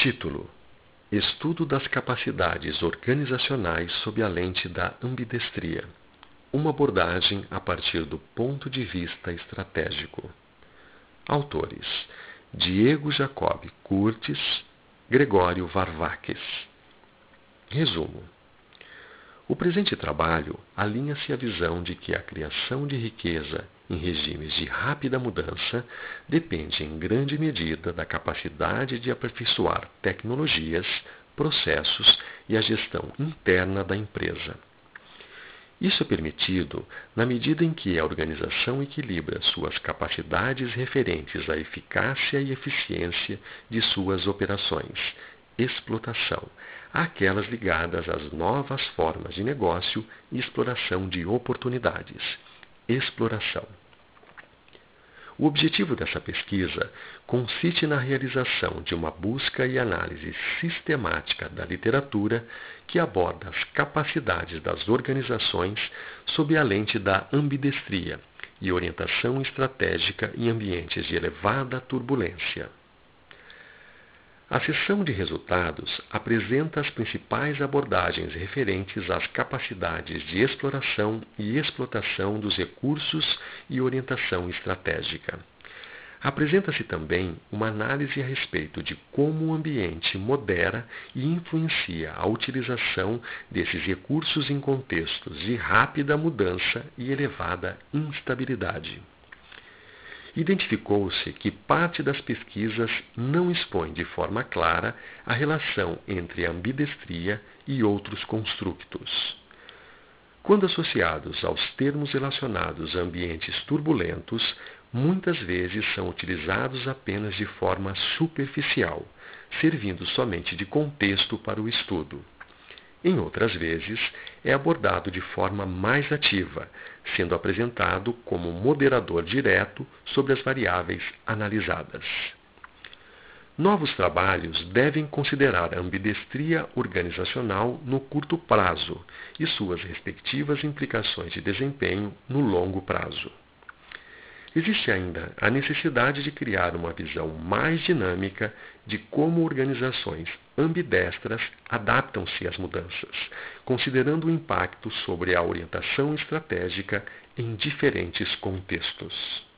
Título: Estudo das capacidades organizacionais sob a lente da ambidestria. Uma abordagem a partir do ponto de vista estratégico. Autores: Diego Jacob Curtis, Gregório Varvakes. Resumo: o presente trabalho alinha-se à visão de que a criação de riqueza em regimes de rápida mudança depende em grande medida da capacidade de aperfeiçoar tecnologias, processos e a gestão interna da empresa. Isso é permitido na medida em que a organização equilibra suas capacidades referentes à eficácia e eficiência de suas operações, explotação, àquelas ligadas às novas formas de negócio e exploração de oportunidades, exploração. O objetivo dessa pesquisa consiste na realização de uma busca e análise sistemática da literatura que aborda as capacidades das organizações sob a lente da ambidestria e orientação estratégica em ambientes de elevada turbulência. A seção de resultados apresenta as principais abordagens referentes às capacidades de exploração e explotação dos recursos e orientação estratégica. Apresenta-se também uma análise a respeito de como o ambiente modera e influencia a utilização desses recursos em contextos de rápida mudança e elevada instabilidade. Identificou-se que parte das pesquisas não expõe de forma clara a relação entre a ambidestria e outros construtos. Quando associados aos termos relacionados a ambientes turbulentos, muitas vezes são utilizados apenas de forma superficial, servindo somente de contexto para o estudo. Em outras vezes, é abordado de forma mais ativa, sendo apresentado como moderador direto sobre as variáveis analisadas. Novos trabalhos devem considerar a ambidestria organizacional no curto prazo e suas respectivas implicações de desempenho no longo prazo. Existe ainda a necessidade de criar uma visão mais dinâmica de como organizações ambidestras adaptam-se às mudanças, considerando o impacto sobre a orientação estratégica em diferentes contextos.